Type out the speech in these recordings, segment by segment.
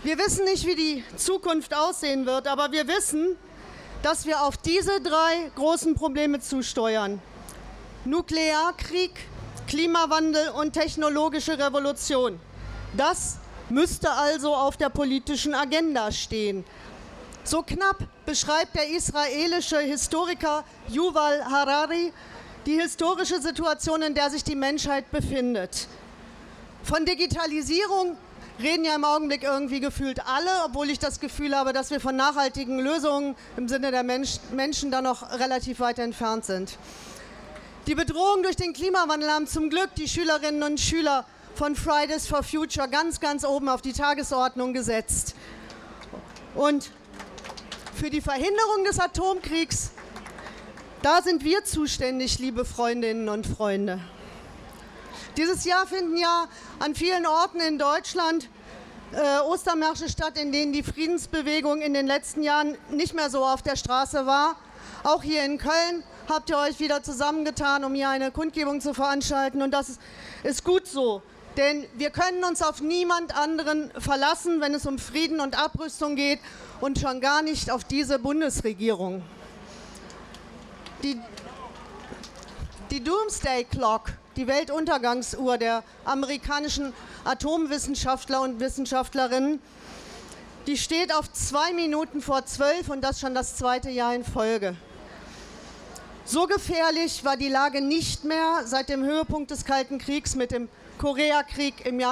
Wir wissen nicht, wie die Zukunft aussehen wird, aber wir wissen, dass wir auf diese 3 großen Probleme zusteuern. Nuklearkrieg, Klimawandel und technologische Revolution. Das müsste also auf der politischen Agenda stehen. So knapp beschreibt der israelische Historiker Yuval Harari die historische Situation, in der sich die Menschheit befindet. Von Digitalisierung reden ja im Augenblick irgendwie gefühlt alle, obwohl ich das Gefühl habe, dass wir von nachhaltigen Lösungen im Sinne der Menschen da noch relativ weit entfernt sind. Die Bedrohung durch den Klimawandel haben zum Glück die Schülerinnen und Schüler von Fridays for Future ganz, ganz oben auf die Tagesordnung gesetzt. Und für die Verhinderung des Atomkriegs, da sind wir zuständig, liebe Freundinnen und Freunde. Dieses Jahr finden ja an vielen Orten in Deutschland Ostermärsche statt, in denen die Friedensbewegung in den letzten Jahren nicht mehr so auf der Straße war. Auch hier in Köln habt ihr euch wieder zusammengetan, um hier eine Kundgebung zu veranstalten. Und das ist gut so, denn wir können uns auf niemand anderen verlassen, wenn es um Frieden und Abrüstung geht und schon gar nicht auf diese Bundesregierung. Die Doomsday Clock, die Weltuntergangsuhr der amerikanischen Atomwissenschaftler und Wissenschaftlerinnen, die steht auf 2 Minuten vor 12 und das schon das 2. Jahr in Folge. So gefährlich war die Lage nicht mehr seit dem Höhepunkt des Kalten Kriegs mit dem Koreakrieg im Jahr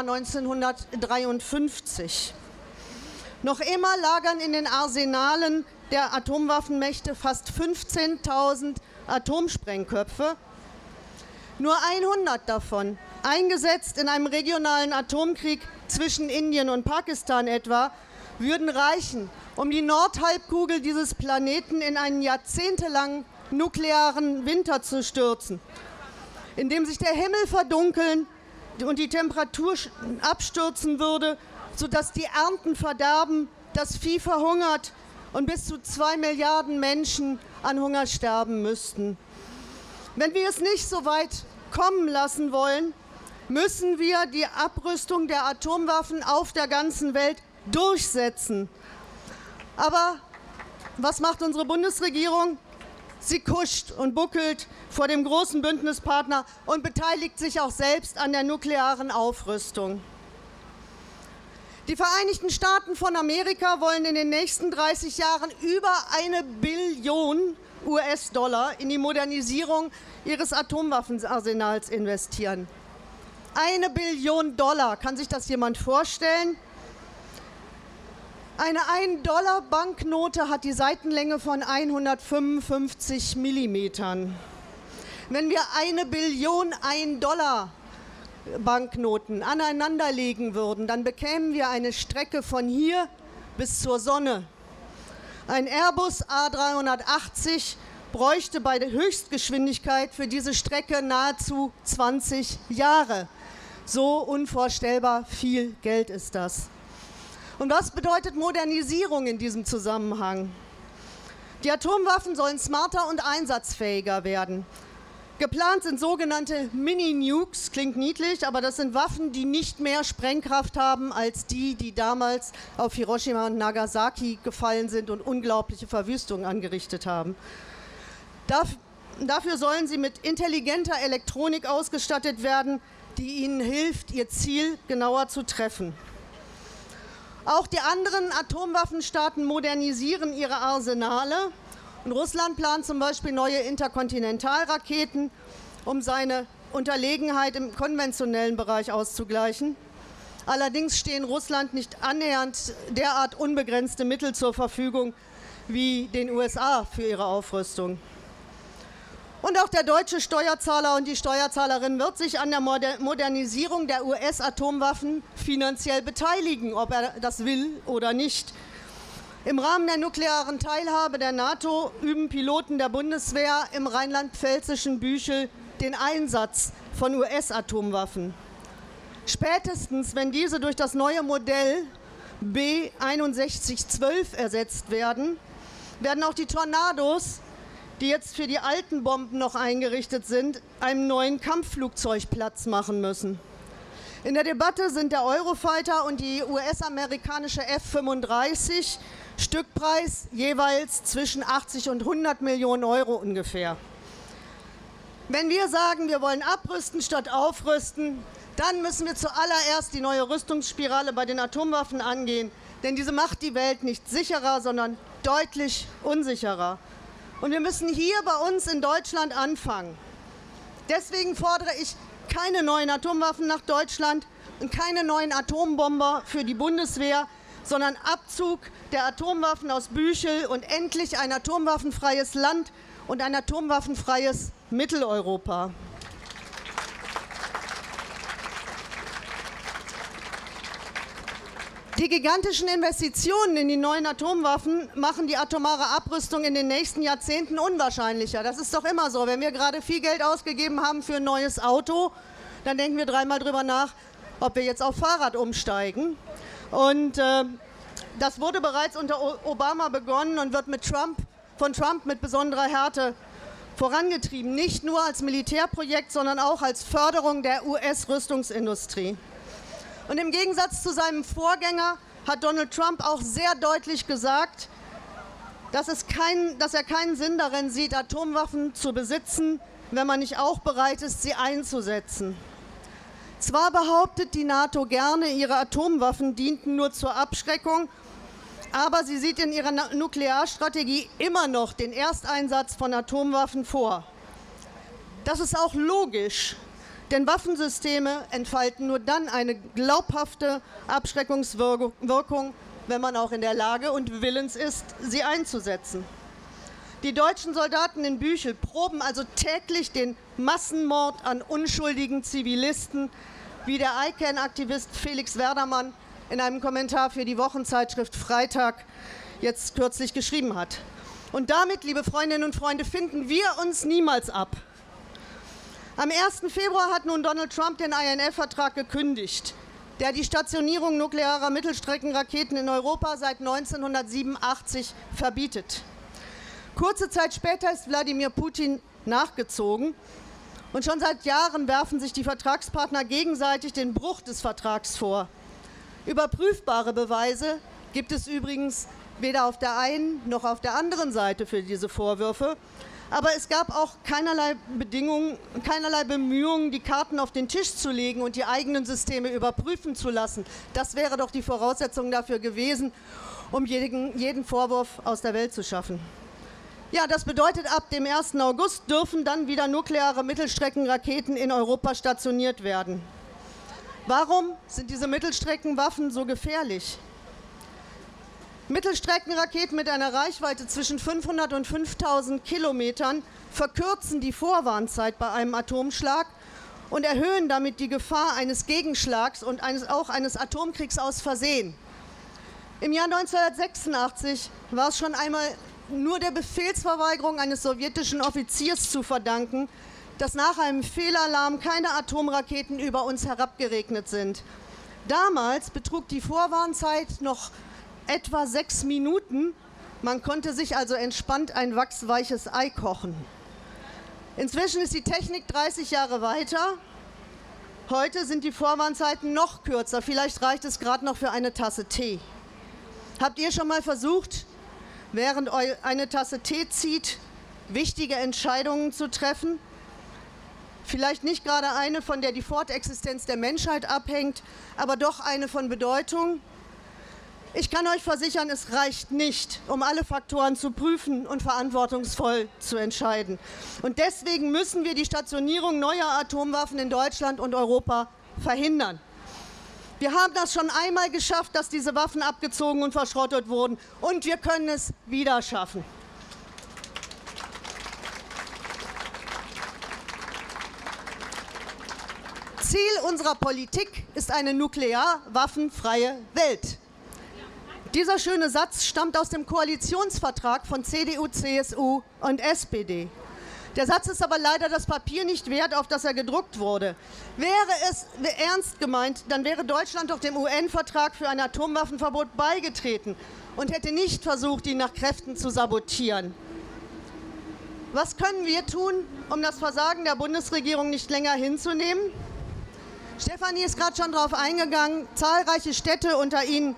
1953. Noch immer lagern in den Arsenalen der Atomwaffenmächte fast 15.000 Atomsprengköpfe. Nur 100 davon, eingesetzt in einem regionalen Atomkrieg zwischen Indien und Pakistan etwa, würden reichen, um die Nordhalbkugel dieses Planeten in einen jahrzehntelangen nuklearen Winter zu stürzen, in dem sich der Himmel verdunkeln und die Temperatur abstürzen würde, sodass die Ernten verderben, das Vieh verhungert und bis zu 2 Milliarden Menschen an Hunger sterben müssten. Wenn wir es nicht so weit kommen lassen wollen, müssen wir die Abrüstung der Atomwaffen auf der ganzen Welt durchsetzen. Aber was macht unsere Bundesregierung? Sie kuscht und buckelt vor dem großen Bündnispartner und beteiligt sich auch selbst an der nuklearen Aufrüstung. Die Vereinigten Staaten von Amerika wollen in den nächsten 30 Jahren über 1 Billion US-Dollar in die Modernisierung ihres Atomwaffenarsenals investieren. 1 Billion Dollar, kann sich das jemand vorstellen? Eine 1-Dollar-Banknote hat die Seitenlänge von 155 Millimetern. Wenn wir 1 Billion 1-Dollar-Banknoten aneinanderlegen würden, dann bekämen wir eine Strecke von hier bis zur Sonne. Ein Airbus A380 bräuchte bei der Höchstgeschwindigkeit für diese Strecke nahezu 20 Jahre. So unvorstellbar viel Geld ist das. Und was bedeutet Modernisierung in diesem Zusammenhang? Die Atomwaffen sollen smarter und einsatzfähiger werden. Geplant sind sogenannte Mini-Nukes, klingt niedlich, aber das sind Waffen, die nicht mehr Sprengkraft haben als die damals auf Hiroshima und Nagasaki gefallen sind und unglaubliche Verwüstungen angerichtet haben. Dafür sollen sie mit intelligenter Elektronik ausgestattet werden, die ihnen hilft, ihr Ziel genauer zu treffen. Auch die anderen Atomwaffenstaaten modernisieren ihre Arsenale. Und Russland plant zum Beispiel neue Interkontinentalraketen, um seine Unterlegenheit im konventionellen Bereich auszugleichen. Allerdings stehen Russland nicht annähernd derart unbegrenzte Mittel zur Verfügung wie den USA für ihre Aufrüstung. Und auch der deutsche Steuerzahler und die Steuerzahlerin wird sich an der Modernisierung der US-Atomwaffen finanziell beteiligen, ob er das will oder nicht. Im Rahmen der nuklearen Teilhabe der NATO üben Piloten der Bundeswehr im rheinland-pfälzischen Büchel den Einsatz von US-Atomwaffen. Spätestens, wenn diese durch das neue Modell B6112 ersetzt werden, werden auch die Tornados, die jetzt für die alten Bomben noch eingerichtet sind, einem neuen Kampfflugzeug Platz machen müssen. In der Debatte sind der Eurofighter und die US-amerikanische F-35 Stückpreis jeweils zwischen 80 und 100 Millionen Euro ungefähr. Wenn wir sagen, wir wollen abrüsten statt aufrüsten, dann müssen wir zuallererst die neue Rüstungsspirale bei den Atomwaffen angehen, denn diese macht die Welt nicht sicherer, sondern deutlich unsicherer. Und wir müssen hier bei uns in Deutschland anfangen. Deswegen fordere ich keine neuen Atomwaffen nach Deutschland und keine neuen Atombomber für die Bundeswehr, sondern Abzug der Atomwaffen aus Büchel und endlich ein atomwaffenfreies Land und ein atomwaffenfreies Mitteleuropa. Die gigantischen Investitionen in die neuen Atomwaffen machen die atomare Abrüstung in den nächsten Jahrzehnten unwahrscheinlicher. Das ist doch immer so. Wenn wir gerade viel Geld ausgegeben haben für ein neues Auto, dann denken wir dreimal drüber nach, ob wir jetzt auf Fahrrad umsteigen. Und das wurde bereits unter Obama begonnen und wird von Trump mit besonderer Härte vorangetrieben. Nicht nur als Militärprojekt, sondern auch als Förderung der US-Rüstungsindustrie. Und im Gegensatz zu seinem Vorgänger hat Donald Trump auch sehr deutlich gesagt, dass er keinen Sinn darin sieht, Atomwaffen zu besitzen, wenn man nicht auch bereit ist, sie einzusetzen. Zwar behauptet die NATO gerne, ihre Atomwaffen dienten nur zur Abschreckung, aber sie sieht in ihrer Nuklearstrategie immer noch den Ersteinsatz von Atomwaffen vor. Das ist auch logisch. Denn Waffensysteme entfalten nur dann eine glaubhafte Abschreckungswirkung, wenn man auch in der Lage und willens ist, sie einzusetzen. Die deutschen Soldaten in Büchel proben also täglich den Massenmord an unschuldigen Zivilisten, wie der ICAN-Aktivist Felix Werdermann in einem Kommentar für die Wochenzeitschrift Freitag jetzt kürzlich geschrieben hat. Und damit, liebe Freundinnen und Freunde, finden wir uns niemals ab. Am 1. Februar hat nun Donald Trump den INF-Vertrag gekündigt, der die Stationierung nuklearer Mittelstreckenraketen in Europa seit 1987 verbietet. Kurze Zeit später ist Wladimir Putin nachgezogen und schon seit Jahren werfen sich die Vertragspartner gegenseitig den Bruch des Vertrags vor. Überprüfbare Beweise gibt es übrigens weder auf der einen noch auf der anderen Seite für diese Vorwürfe. Aber es gab auch keinerlei Bemühungen, die Karten auf den Tisch zu legen und die eigenen Systeme überprüfen zu lassen. Das wäre doch die Voraussetzung dafür gewesen, um jeden Vorwurf aus der Welt zu schaffen. Ja, das bedeutet, ab dem 1. August dürfen dann wieder nukleare Mittelstreckenraketen in Europa stationiert werden. Warum sind diese Mittelstreckenwaffen so gefährlich? Mittelstreckenraketen mit einer Reichweite zwischen 500 und 5000 Kilometern verkürzen die Vorwarnzeit bei einem Atomschlag und erhöhen damit die Gefahr eines Gegenschlags und auch eines Atomkriegs aus Versehen. Im Jahr 1986 war es schon einmal nur der Befehlsverweigerung eines sowjetischen Offiziers zu verdanken, dass nach einem Fehlalarm keine Atomraketen über uns herabgeregnet sind. Damals betrug die Vorwarnzeit noch etwa 6 Minuten. Man konnte sich also entspannt ein wachsweiches Ei kochen. Inzwischen ist die Technik 30 Jahre weiter. Heute sind die Vorwarnzeiten noch kürzer. Vielleicht reicht es gerade noch für eine Tasse Tee. Habt ihr schon mal versucht, während ihr eine Tasse Tee zieht, wichtige Entscheidungen zu treffen? Vielleicht nicht gerade eine, von der die Fortexistenz der Menschheit abhängt, aber doch eine von Bedeutung. Ich kann euch versichern, es reicht nicht, um alle Faktoren zu prüfen und verantwortungsvoll zu entscheiden. Und deswegen müssen wir die Stationierung neuer Atomwaffen in Deutschland und Europa verhindern. Wir haben das schon einmal geschafft, dass diese Waffen abgezogen und verschrottet wurden. Und wir können es wieder schaffen. Ziel unserer Politik ist eine nuklearwaffenfreie Welt. Dieser schöne Satz stammt aus dem Koalitionsvertrag von CDU, CSU und SPD. Der Satz ist aber leider das Papier nicht wert, auf das er gedruckt wurde. Wäre es ernst gemeint, dann wäre Deutschland doch dem UN-Vertrag für ein Atomwaffenverbot beigetreten und hätte nicht versucht, ihn nach Kräften zu sabotieren. Was können wir tun, um das Versagen der Bundesregierung nicht länger hinzunehmen? Stefanie ist gerade schon darauf eingegangen, zahlreiche Städte, unter ihnen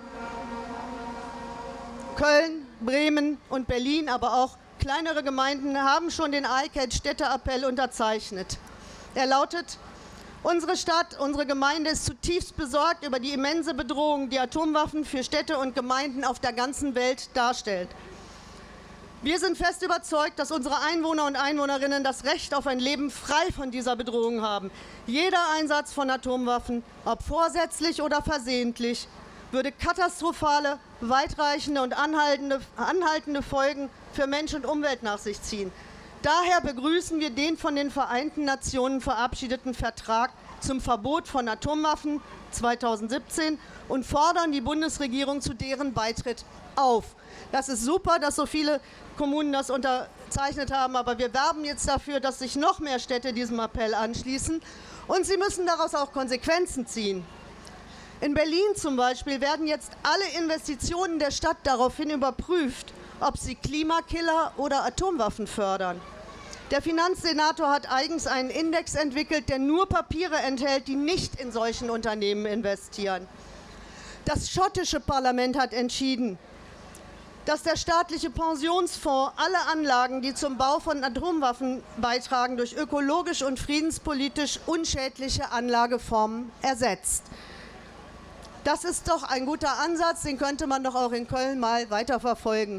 Köln, Bremen und Berlin, aber auch kleinere Gemeinden, haben schon den ICAT-Städteappell unterzeichnet. Er lautet: Unsere Stadt, unsere Gemeinde ist zutiefst besorgt über die immense Bedrohung, die Atomwaffen für Städte und Gemeinden auf der ganzen Welt darstellt. Wir sind fest überzeugt, dass unsere Einwohner und Einwohnerinnen das Recht auf ein Leben frei von dieser Bedrohung haben. Jeder Einsatz von Atomwaffen, ob vorsätzlich oder versehentlich, würde katastrophale, weitreichende und anhaltende Folgen für Mensch und Umwelt nach sich ziehen. Daher begrüßen wir den von den Vereinten Nationen verabschiedeten Vertrag zum Verbot von Atomwaffen 2017 und fordern die Bundesregierung zu deren Beitritt auf. Das ist super, dass so viele Kommunen das unterzeichnet haben, aber wir werben jetzt dafür, dass sich noch mehr Städte diesem Appell anschließen, und sie müssen daraus auch Konsequenzen ziehen. In Berlin zum Beispiel werden jetzt alle Investitionen der Stadt daraufhin überprüft, ob sie Klimakiller oder Atomwaffen fördern. Der Finanzsenator hat eigens einen Index entwickelt, der nur Papiere enthält, die nicht in solchen Unternehmen investieren. Das schottische Parlament hat entschieden, dass der staatliche Pensionsfonds alle Anlagen, die zum Bau von Atomwaffen beitragen, durch ökologisch und friedenspolitisch unschädliche Anlageformen ersetzt. Das ist doch ein guter Ansatz, den könnte man doch auch in Köln mal weiterverfolgen.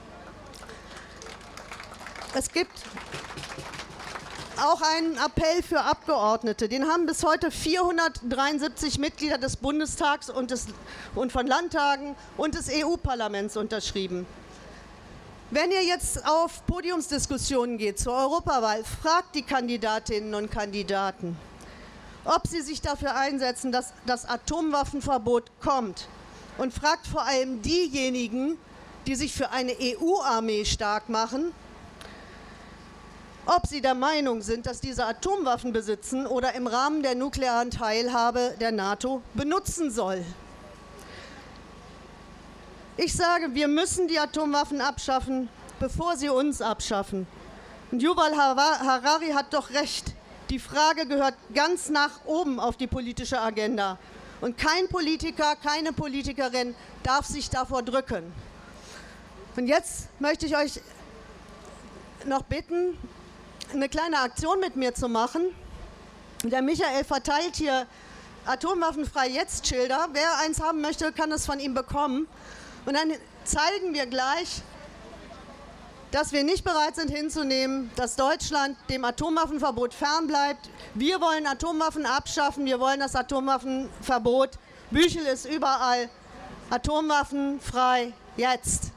Es gibt auch einen Appell für Abgeordnete. Den haben bis heute 473 Mitglieder des Bundestags und von Landtagen und des EU-Parlaments unterschrieben. Wenn ihr jetzt auf Podiumsdiskussionen geht zur Europawahl, fragt die Kandidatinnen und Kandidaten, ob sie sich dafür einsetzen, dass das Atomwaffenverbot kommt. Und fragt vor allem diejenigen, die sich für eine EU-Armee stark machen, ob sie der Meinung sind, dass diese Atomwaffen besitzen oder im Rahmen der nuklearen Teilhabe der NATO benutzen soll. Ich sage, wir müssen die Atomwaffen abschaffen, bevor sie uns abschaffen. Und Yuval Harari hat doch recht. Die Frage gehört ganz nach oben auf die politische Agenda. Und kein Politiker, keine Politikerin darf sich davor drücken. Und jetzt möchte ich euch noch bitten, eine kleine Aktion mit mir zu machen. Der Michael verteilt hier Atomwaffenfrei jetzt Schilder. Wer eins haben möchte, kann es von ihm bekommen. Und dann zeigen wir gleich, dass wir nicht bereit sind hinzunehmen, dass Deutschland dem Atomwaffenverbot fernbleibt. Wir wollen Atomwaffen abschaffen, wir wollen das Atomwaffenverbot. Büchel ist überall. Atomwaffenfrei jetzt.